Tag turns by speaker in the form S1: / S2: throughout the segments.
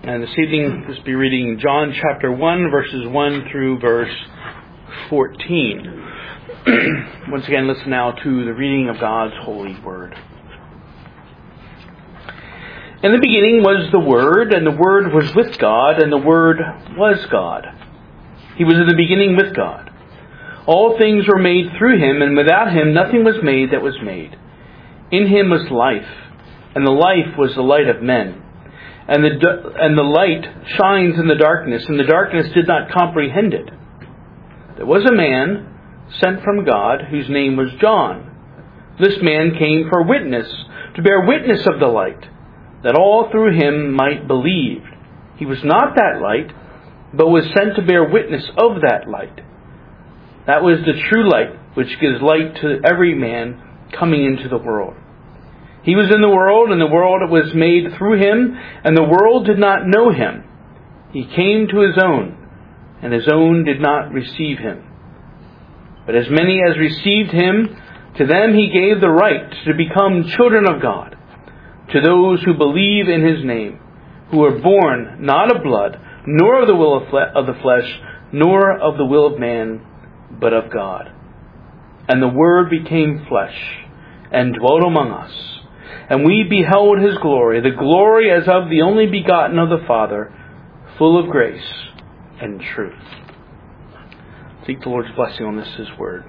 S1: And this evening, we'll be reading John chapter 1, verses 1 through verse 14. Once again, listen now to the reading of God's holy word. In the beginning was the Word, and the Word was with God, and the Word was God. He was in the beginning with God. All things were made through Him, and without Him nothing was made that was made. In Him was life, and the life was the light of men. And the light shines in the darkness, and the darkness did not comprehend it. There was a man sent from God, whose name was John. This man came for witness, to bear witness of the light, that all through him might believe. He was not that light, but was sent to bear witness of that light. That was the true light, which gives light to every man coming into the world. He was in the world, and the world was made through him, and the world did not know him. He came to his own, and his own did not receive him. But as many as received him, to them he gave the right to become children of God, to those who believe in his name, who are born not of blood, nor of the will of the flesh, nor of the will of man, but of God. And the Word became flesh, and dwelt among us. And we beheld his glory, the glory as of the only begotten of the Father, full of grace and truth. Seek the Lord's blessing on this, his word.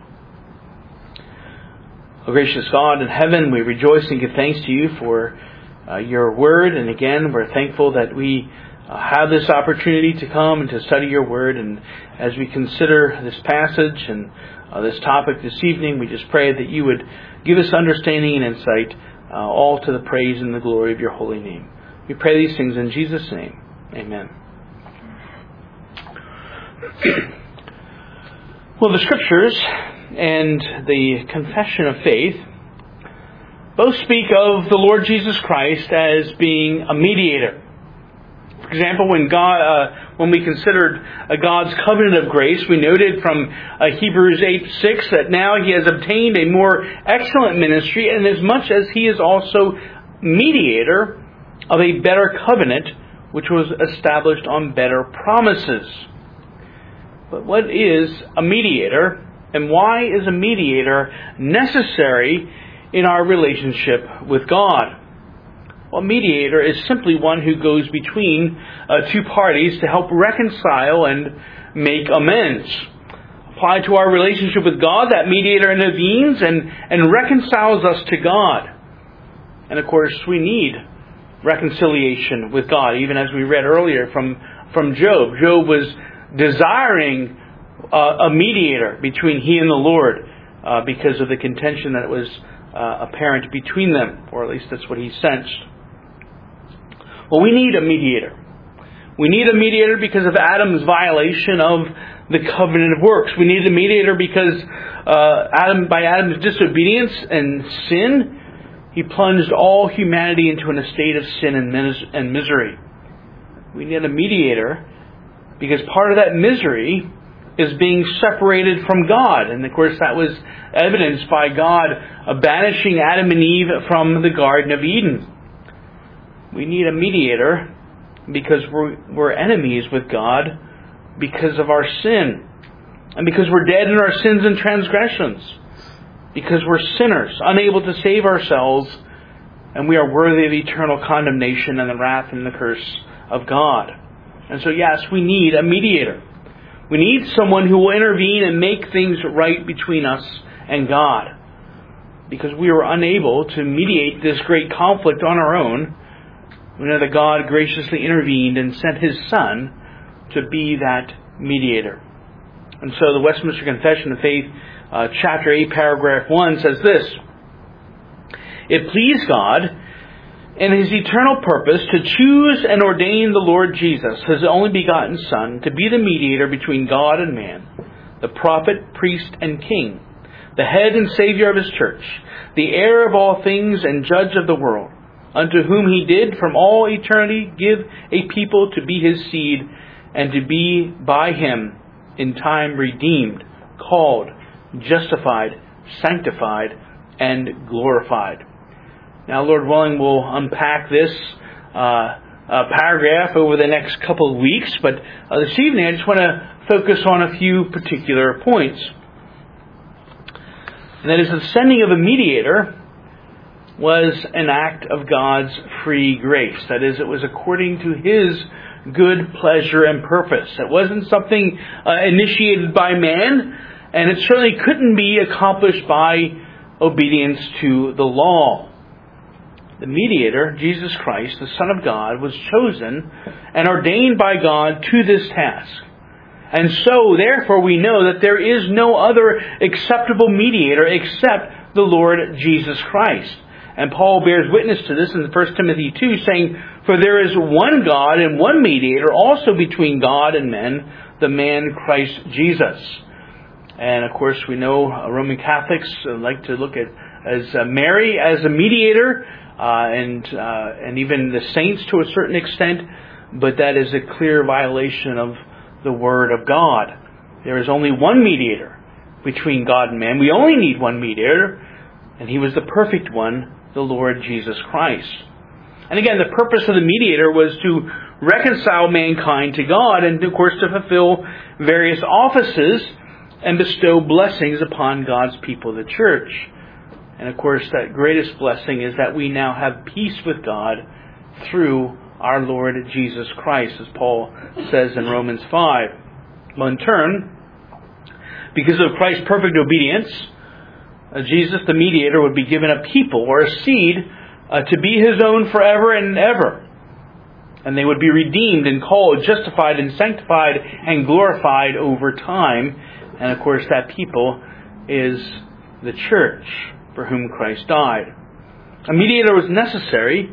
S1: O gracious God in heaven, we rejoice and give thanks to you for your word. And again, we're thankful that we have this opportunity to come and to study your word. And as we consider this passage and this topic this evening, we just pray that you would give us understanding and insight, all to the praise and the glory of your holy name. We pray these things in Jesus' name. Amen. Well, the Scriptures and the Confession of Faith both speak of the Lord Jesus Christ as being a mediator. For example, when we considered God's covenant of grace, we noted from Hebrews 8:6 that now he has obtained a more excellent ministry, and as much as he is also mediator of a better covenant, which was established on better promises. But what is a mediator, and why is a mediator necessary in our relationship with God? Well, a mediator is simply one who goes between two parties to help reconcile and make amends. Applied to our relationship with God, that mediator intervenes and reconciles us to God. And of course, we need reconciliation with God, even as we read earlier from Job. Job was desiring a mediator between he and the Lord because of the contention that was apparent between them, or at least that's what he sensed. Well, we need a mediator. We need a mediator because of Adam's violation of the covenant of works. We need a mediator because by Adam's disobedience and sin, he plunged all humanity into an estate of sin and misery. We need a mediator because part of that misery is being separated from God. And of course that was evidenced by God banishing Adam and Eve from the Garden of Eden. We need a mediator because we're enemies with God because of our sin. And because we're dead in our sins and transgressions. Because we're sinners, unable to save ourselves, and we are worthy of eternal condemnation and the wrath and the curse of God. And so yes, we need a mediator. We need someone who will intervene and make things right between us and God. Because we were unable to mediate this great conflict on our own, we know that God graciously intervened and sent His Son to be that mediator. And so the Westminster Confession of Faith, chapter 8, paragraph 1 says this: "It pleased God in His eternal purpose to choose and ordain the Lord Jesus, His only begotten Son, to be the mediator between God and man, the prophet, priest, and king, the head and Savior of His church, the heir of all things and judge of the world, unto whom He did from all eternity give a people to be His seed, and to be by Him in time redeemed, called, justified, sanctified, and glorified." Now, Lord willing, we'll unpack this paragraph over the next couple of weeks, but this evening I just want to focus on a few particular points. And that is, the sending of a mediator was an act of God's free grace. That is, it was according to His good pleasure and purpose. It wasn't something initiated by man, and it certainly couldn't be accomplished by obedience to the law. The mediator, Jesus Christ, the Son of God, was chosen and ordained by God to this task. And so, therefore, we know that there is no other acceptable mediator except the Lord Jesus Christ. And Paul bears witness to this in 1 Timothy 2, saying, "For there is one God and one mediator also between God and men, the man Christ Jesus." And of course, we know Roman Catholics like to look at as Mary as a mediator, and even the saints to a certain extent, but that is a clear violation of the Word of God. There is only one mediator between God and man. We only need one mediator, and He was the perfect one, the Lord Jesus Christ. And again, the purpose of the mediator was to reconcile mankind to God, and of course to fulfill various offices and bestow blessings upon God's people, the church. And of course, that greatest blessing is that we now have peace with God through our Lord Jesus Christ, as Paul says in Romans 5. Well, in turn, because of Christ's perfect obedience, Jesus, the mediator, would be given a people or a seed to be His own forever and ever. And they would be redeemed and called, justified and sanctified and glorified over time. And of course, that people is the church for whom Christ died. A mediator was necessary.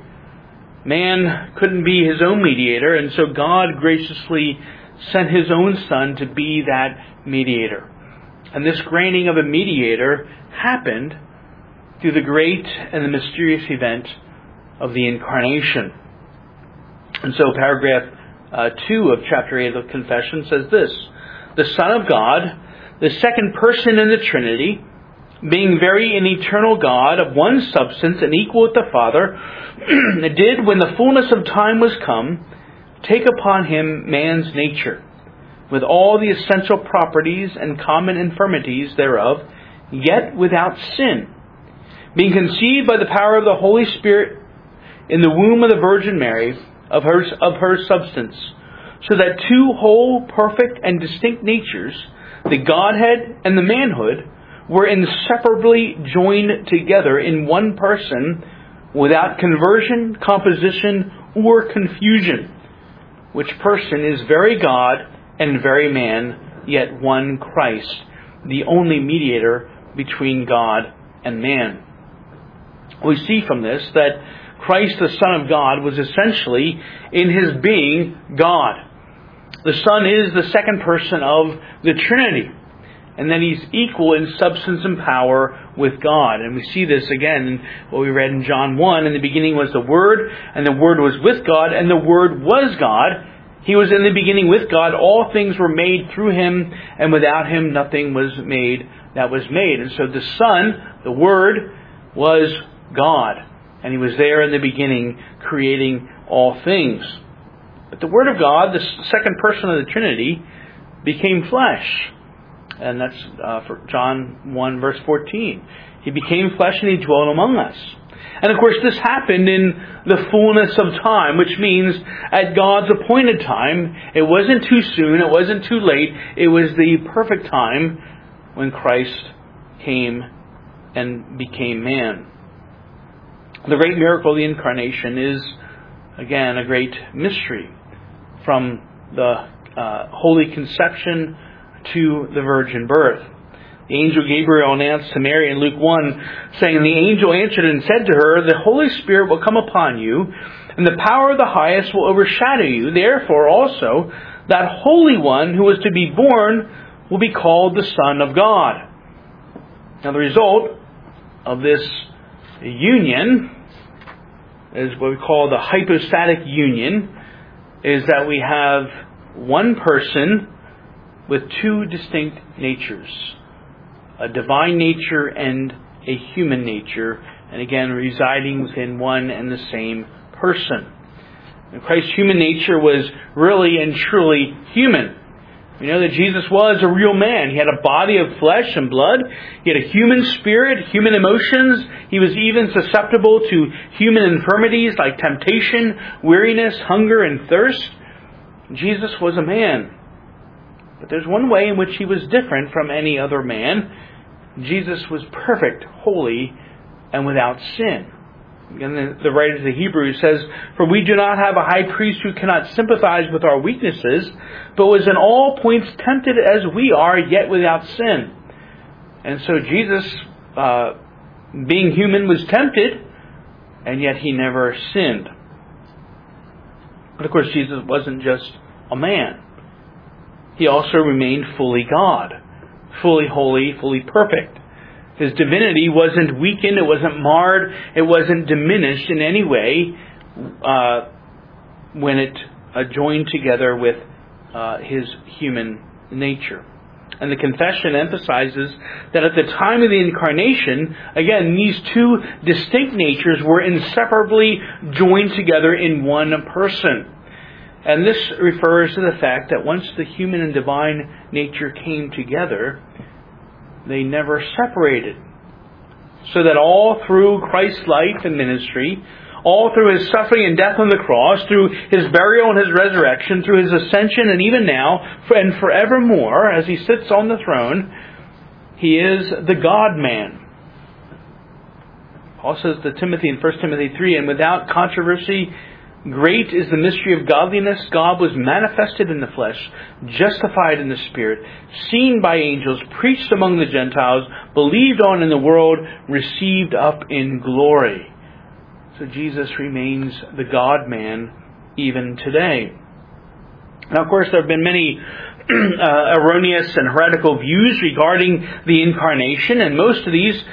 S1: Man couldn't be his own mediator, and so God graciously sent His own Son to be that mediator. And this granting of a mediator happened through the great and the mysterious event of the Incarnation. And so paragraph 2 of chapter 8 of the Confession says this: "The Son of God, the second person in the Trinity, being very and eternal God, of one substance and equal with the Father, did, when the fullness of time was come, take upon Him man's nature, with all the essential properties and common infirmities thereof, yet without sin, being conceived by the power of the Holy Spirit in the womb of the Virgin Mary, of her substance, so that two whole, perfect, and distinct natures, the Godhead and the manhood, were inseparably joined together in one person, without conversion, composition, or confusion, which person is very God and very man, yet one Christ, the only mediator between God and man." We see from this that Christ, the Son of God, was essentially, in His being, God. The Son is the second person of the Trinity, and that He's equal in substance and power with God. And we see this again in what we read in John 1. "In the beginning was the Word, and the Word was with God, and the Word was God. He was in the beginning with God. All things were made through Him, and without Him nothing was made that was made." And so the Son, the Word, was God. And He was there in the beginning, creating all things. But the Word of God, the second person of the Trinity, became flesh. And that's for John 1 verse 14. He became flesh and He dwelt among us. And of course this happened in the fullness of time, which means at God's appointed time. It wasn't too soon, it wasn't too late. It was the perfect time when Christ came and became man. The great miracle of the Incarnation is, again, a great mystery. From the Holy Conception to the virgin birth. The angel Gabriel announced to Mary in Luke 1, saying, "The angel answered and said to her, The Holy Spirit will come upon you, and the power of the highest will overshadow you. Therefore also, that Holy One who is to be born will be called the Son of God." Now the result of this union is what we call the hypostatic union, is that we have one person with two distinct natures, a divine nature and a human nature, and again residing within one and the same person. Christ's human nature was really and truly human. We know that Jesus was a real man. He had a body of flesh and blood. He had a human spirit, human emotions. He was even susceptible to human infirmities like temptation, weariness, hunger, and thirst. Jesus was a man. But there's one way in which he was different from any other man. Jesus was perfect, holy, and without sin. Again, the writer of the Hebrews says, "For we do not have a high priest who cannot sympathize with our weaknesses, but was in all points tempted as we are, yet without sin." And so Jesus, being human, was tempted, and yet he never sinned. But of course, Jesus wasn't just a man. He also remained fully God, fully holy, fully perfect. His divinity wasn't weakened, it wasn't marred, it wasn't diminished in any way when it joined together with his human nature. And the confession emphasizes that at the time of the incarnation, again, these two distinct natures were inseparably joined together in one person. And this refers to the fact that once the human and divine nature came together, they never separated. So that all through Christ's life and ministry, all through his suffering and death on the cross, through his burial and his resurrection, through his ascension, and even now, and forevermore, as he sits on the throne, he is the God-man. Paul says to Timothy in 1 Timothy 3, "And without controversy, great is the mystery of godliness. God was manifested in the flesh, justified in the Spirit, seen by angels, preached among the Gentiles, believed on in the world, received up in glory." So Jesus remains the God-man even today. Now, of course, there have been many erroneous and heretical views regarding the incarnation, and most of these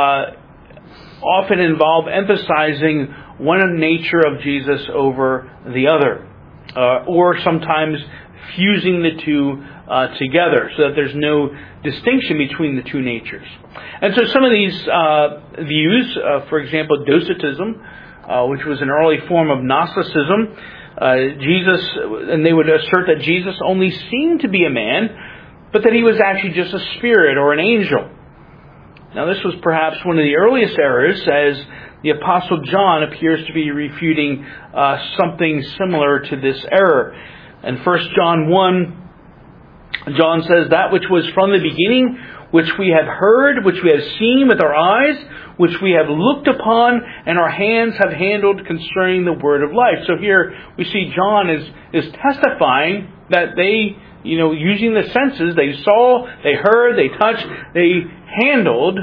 S1: often involve emphasizing one nature of Jesus over the other, or sometimes fusing the two together so that there's no distinction between the two natures. And so some of these views, for example, Docetism, which was an early form of Gnosticism, and they would assert that Jesus only seemed to be a man, but that he was actually just a spirit or an angel. Now, this was perhaps one of the earliest errors, as the Apostle John appears to be refuting something similar to this error. In 1 John 1, John says, "That which was from the beginning, which we have heard, which we have seen with our eyes, which we have looked upon, and our hands have handled concerning the word of life." So here we see John is testifying that they, using the senses, they saw, they heard, they touched, they handled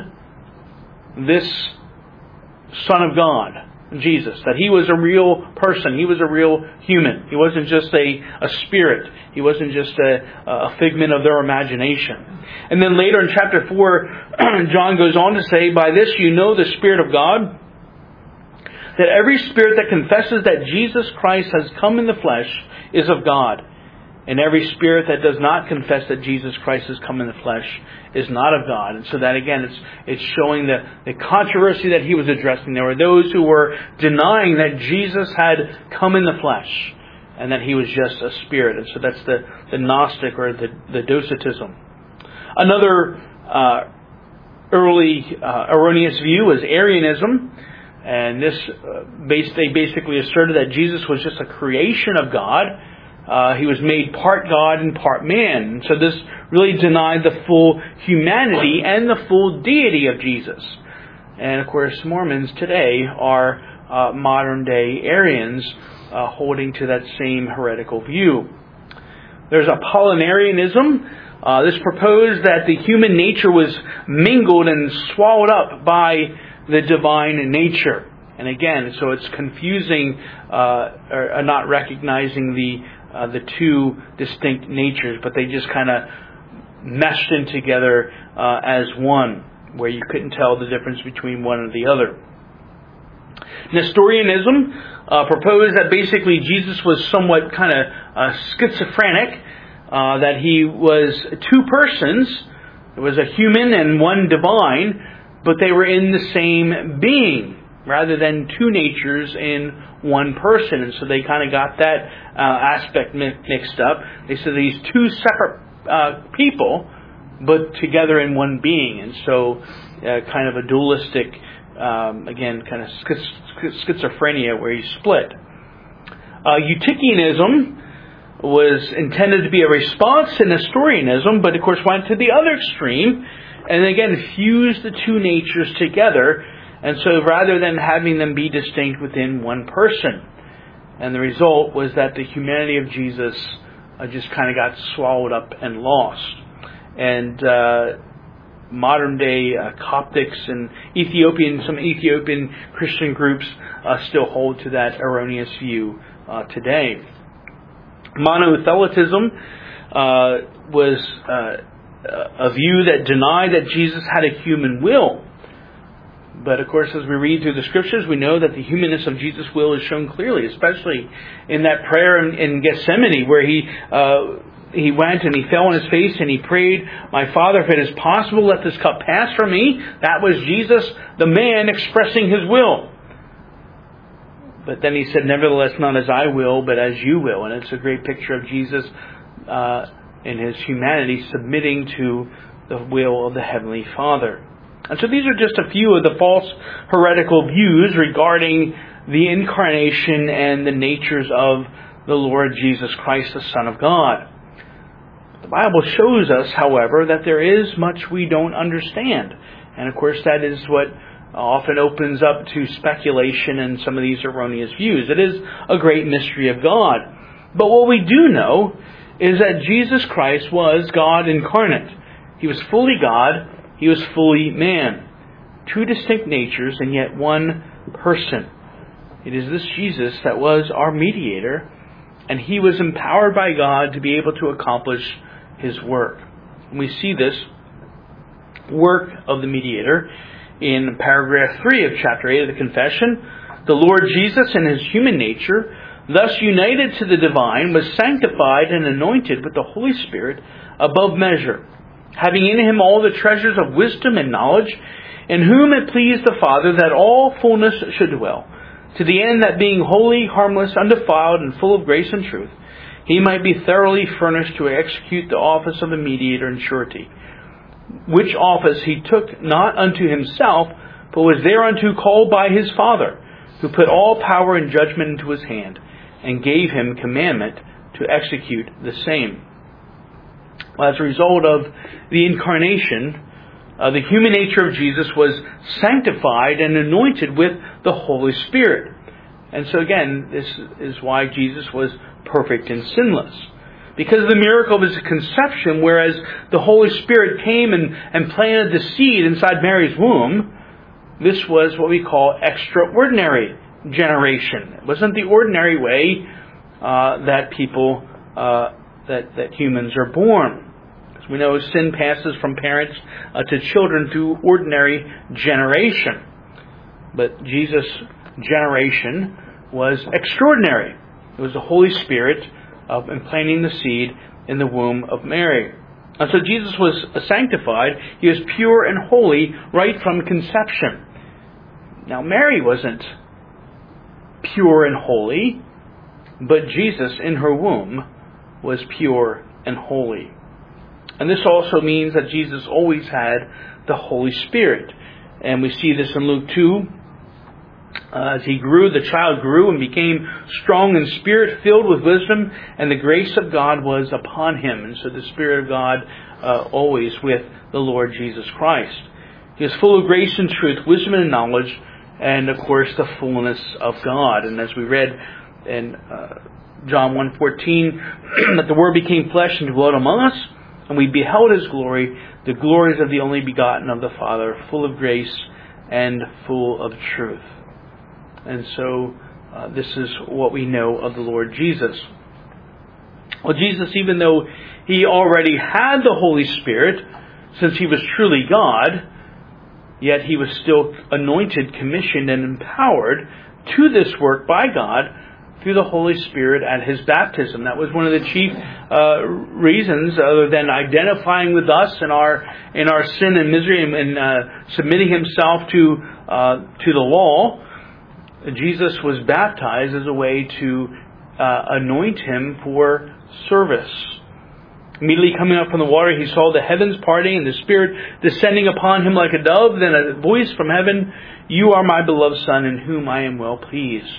S1: this Son of God, Jesus, that he was a real person, he was a real human. He wasn't just a spirit. He wasn't just a figment of their imagination. And then later in chapter 4, John goes on to say, "By this you know the Spirit of God, that every spirit that confesses that Jesus Christ has come in the flesh is of God. And every spirit that does not confess that Jesus Christ has come in the flesh is not of God." And so that, again, it's showing the controversy that he was addressing. There were those who were denying that Jesus had come in the flesh and that he was just a spirit. And so that's the Gnostic or the Docetism. Another early erroneous view was Arianism. And this they basically asserted that Jesus was just a creation of God. He was made part God and part man. So this really denied the full humanity and the full deity of Jesus. And of course, Mormons today are modern day Arians holding to that same heretical view. There's Apollinarianism. This proposed that the human nature was mingled and swallowed up by the divine nature. And again, so it's confusing or not recognizing the two distinct natures, but they just kind of meshed in together as one, where you couldn't tell the difference between one and the other. Nestorianism proposed that basically Jesus was somewhat kind of schizophrenic, that he was two persons. There was a human and one divine, but they were in the same being. rather than two natures in one person. And so they kind of got that aspect mixed up. They said these two separate people, but together in one being. And so kind of a dualistic, again, kind of schizophrenia where you split. Eutychianism was intended to be a response to Nestorianism, but of course went to the other extreme, and again fused the two natures together. And so rather than having them be distinct within one person, and the result was that the humanity of Jesus just kind of got swallowed up and lost. And modern day Coptics and some Ethiopian Christian groups still hold to that erroneous view today. Monothelitism was a view that denied that Jesus had a human will. But of course, as we read through the Scriptures, we know that the humanness of Jesus' will is shown clearly, especially in that prayer in Gethsemane, where he went and he fell on his face and he prayed, "My Father, if it is possible, let this cup pass from me." That was Jesus, the man, expressing his will. But then he said, "Nevertheless, not as I will, but as you will." And it's a great picture of Jesus in his humanity submitting to the will of the Heavenly Father. And so these are just a few of the false heretical views regarding the incarnation and the natures of the Lord Jesus Christ, the Son of God. The Bible shows us, however, that there is much we don't understand. And of course that is what often opens up to speculation and some of these erroneous views. It is a great mystery of God. But what we do know is that Jesus Christ was God incarnate. He was fully God. He was fully man. Two distinct natures and yet one person. It is this Jesus that was our mediator, and he was empowered by God to be able to accomplish his work. And we see this work of the mediator in paragraph 3 of chapter 8 of the Confession. The Lord Jesus in his human nature, thus united to the divine, was sanctified and anointed with the Holy Spirit above measure, having in him all the treasures of wisdom and knowledge, in whom it pleased the Father that all fullness should dwell, to the end that being holy, harmless, undefiled, and full of grace and truth, he might be thoroughly furnished to execute the office of a mediator in surety, which office he took not unto himself, but was thereunto called by his Father, who put all power and judgment into his hand, and gave him commandment to execute the same. As a result of the incarnation, the human nature of Jesus was sanctified and anointed with the Holy Spirit. And so again, this is why Jesus was perfect and sinless. Because of the miracle of his conception, whereas the Holy Spirit came and planted the seed inside Mary's womb, this was what we call extraordinary generation. It wasn't the ordinary way that people, that humans are born. As we know, sin passes from parents to children through ordinary generation. But Jesus' generation was extraordinary. It was the Holy Spirit implanting the seed in the womb of Mary. And so Jesus was sanctified. He was pure and holy right from conception. Now Mary wasn't pure and holy, but Jesus in her womb was pure and holy. And this also means that Jesus always had the Holy Spirit. And we see this in Luke 2. As he grew, the child grew and became strong in spirit, filled with wisdom, and the grace of God was upon him. And so the Spirit of God always with the Lord Jesus Christ. He was full of grace and truth, wisdom and knowledge, and of course the fullness of God. And as we read in John 1:14, that the Word became flesh and dwelt among us, and we beheld his glory, the glories of the only begotten of the Father, full of grace and full of truth. And so this is what we know of the Lord Jesus. Well, Jesus, even though he already had the Holy Spirit, since he was truly God, yet he was still anointed, commissioned, and empowered to this work by God through the Holy Spirit at his baptism. That was one of the chief reasons, other than identifying with us in our sin and misery and submitting himself to the law, Jesus was baptized as a way to anoint him for service. Immediately coming up from the water, he saw the heavens parting and the Spirit descending upon him like a dove. Then a voice from heaven, "You are my beloved Son, in whom I am well pleased."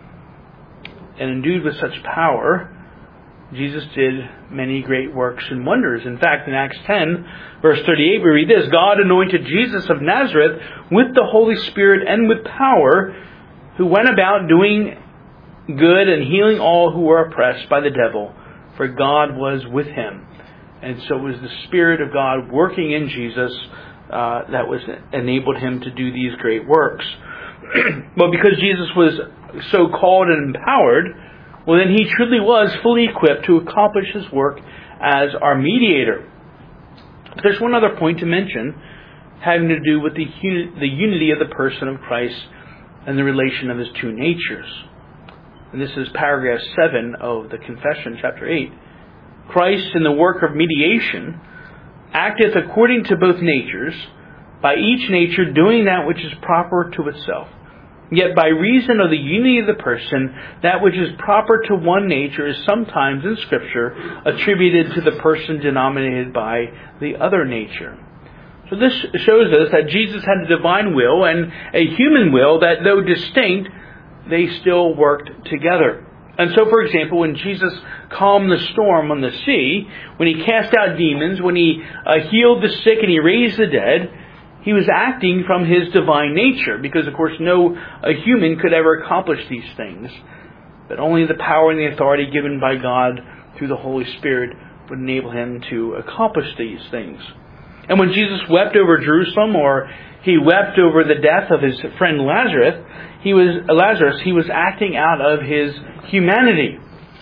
S1: And endued with such power, Jesus did many great works and wonders. In fact, in Acts 10, verse 38, we read this: "God anointed Jesus of Nazareth with the Holy Spirit and with power, who went about doing good and healing all who were oppressed by the devil, for God was with him." And so it was the Spirit of God working in Jesus that was enabled him to do these great works. Well, because Jesus was so called and empowered, well, then he truly was fully equipped to accomplish his work as our mediator. There's one other point to mention, having to do with the unity of the person of Christ and the relation of his two natures. And this is paragraph 7 of the Confession, chapter 8. "Christ, in the work of mediation, acteth according to both natures, by each nature doing that which is proper to itself. Yet by reason of the unity of the person, that which is proper to one nature is sometimes in Scripture attributed to the person denominated by the other nature." So this shows us that Jesus had a divine will and a human will that, though distinct, they still worked together. And so, for example, when Jesus calmed the storm on the sea, when he cast out demons, when he healed the sick and he raised the dead, he was acting from his divine nature, because, of course, no human could ever accomplish these things. But only the power and the authority given by God through the Holy Spirit would enable him to accomplish these things. And when Jesus wept over Jerusalem, or he wept over the death of his friend Lazarus, he was acting out of his humanity.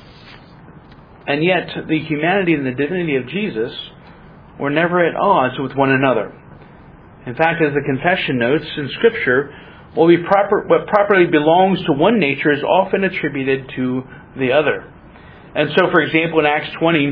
S1: And yet, the humanity and the divinity of Jesus were never at odds with one another. In fact, as the Confession notes in Scripture, what properly belongs to one nature is often attributed to the other. And so, for example, in Acts 20,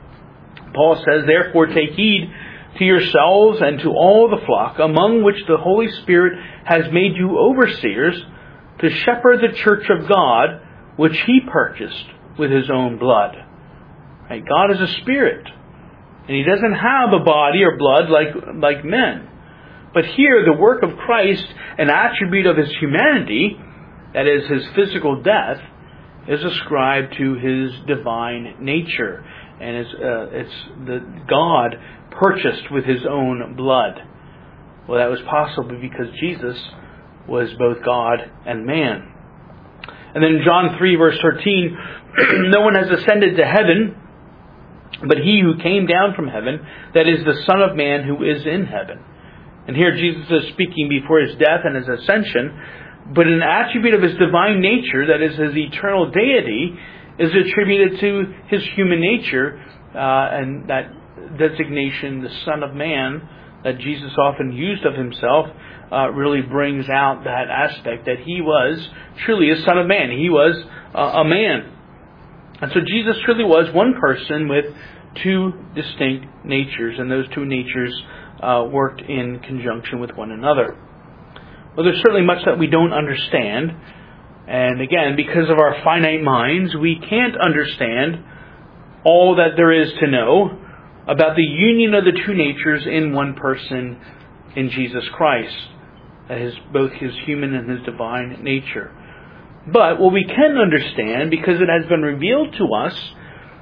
S1: Paul says, "Therefore take heed to yourselves and to all the flock, among which the Holy Spirit has made you overseers, to shepherd the church of God, which he purchased with his own blood." Right? God is a spirit, and he doesn't have a body or blood like men. But here, the work of Christ, an attribute of his humanity, that is, his physical death, is ascribed to his divine nature. And it's the God purchased with his own blood. Well, that was possible because Jesus was both God and man. And then in John 3, verse 13, "No one has ascended to heaven, but he who came down from heaven, that is the Son of Man who is in heaven." And here Jesus is speaking before his death and his ascension, but an attribute of his divine nature, that is his eternal deity, is attributed to his human nature, and that designation, the Son of Man, that Jesus often used of himself, really brings out that aspect that he was truly a Son of Man. He was a man. And so Jesus truly was one person with two distinct natures, and those two natures worked in conjunction with one another. Well, there's certainly much that we don't understand. And again, because of our finite minds, we can't understand all that there is to know about the union of the two natures in one person, in Jesus Christ. That is both his human and his divine nature. But what we can understand, because it has been revealed to us,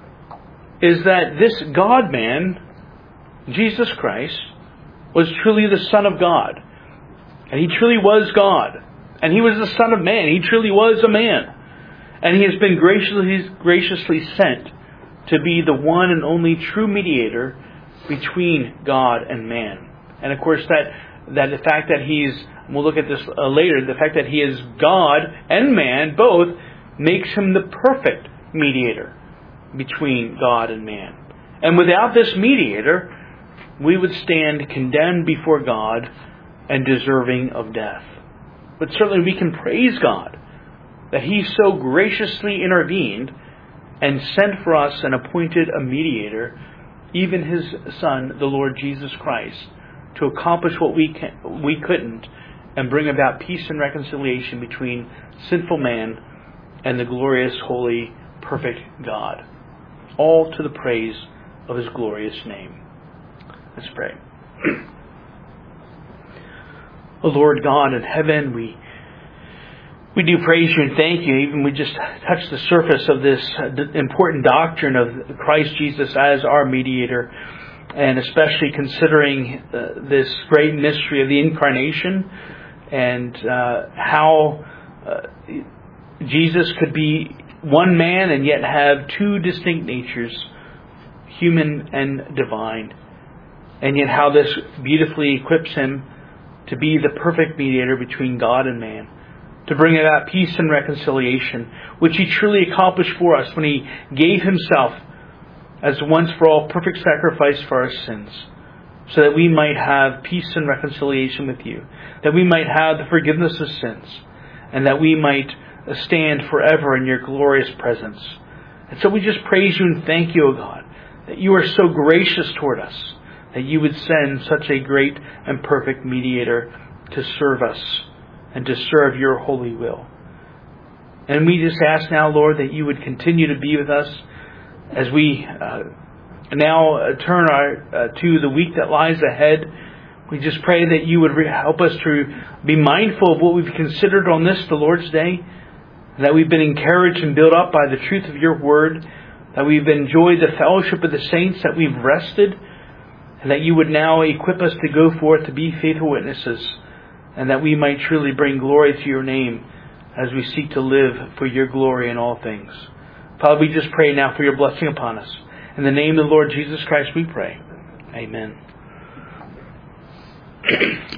S1: is that this God-man, Jesus Christ, was truly the Son of God. And he truly was God. And he was the Son of Man. He truly was a man. And he has been graciously sent to be the one and only true mediator between God and man. And of course, that the fact that we'll look at this later, the fact that he is God and man both makes him the perfect mediator between God and man. And without this mediator, we would stand condemned before God and deserving of death. But certainly we can praise God that he so graciously intervened and sent for us and appointed a mediator, even his Son, the Lord Jesus Christ, to accomplish what we couldn't, and bring about peace and reconciliation between sinful man and the glorious, holy, perfect God. All to the praise of His glorious name. Let's pray. O Lord God in heaven, we do praise You and thank You. Even we just touched the surface of this important doctrine of Christ Jesus as our mediator, and especially considering this great mystery of the Incarnation and how Jesus could be one man and yet have two distinct natures, human and divine, and yet how this beautifully equips Him to be the perfect mediator between God and man, to bring about peace and reconciliation, which He truly accomplished for us when He gave Himself as once for all perfect sacrifice for our sins, so that we might have peace and reconciliation with You, that we might have the forgiveness of sins, and that we might stand forever in Your glorious presence. And so we just praise You and thank You, O God, that You are so gracious toward us, that You would send such a great and perfect mediator to serve us and to serve Your holy will. And we just ask now, Lord, that You would continue to be with us as we now turn to the week that lies ahead. We just pray that You would help us to be mindful of what we've considered on this, the Lord's Day, that we've been encouraged and built up by the truth of Your word, that we've enjoyed the fellowship of the saints, that we've rested, and that You would now equip us to go forth to be faithful witnesses, and that we might truly bring glory to Your name as we seek to live for Your glory in all things. Father, we just pray now for Your blessing upon us. In the name of the Lord Jesus Christ we pray. Amen.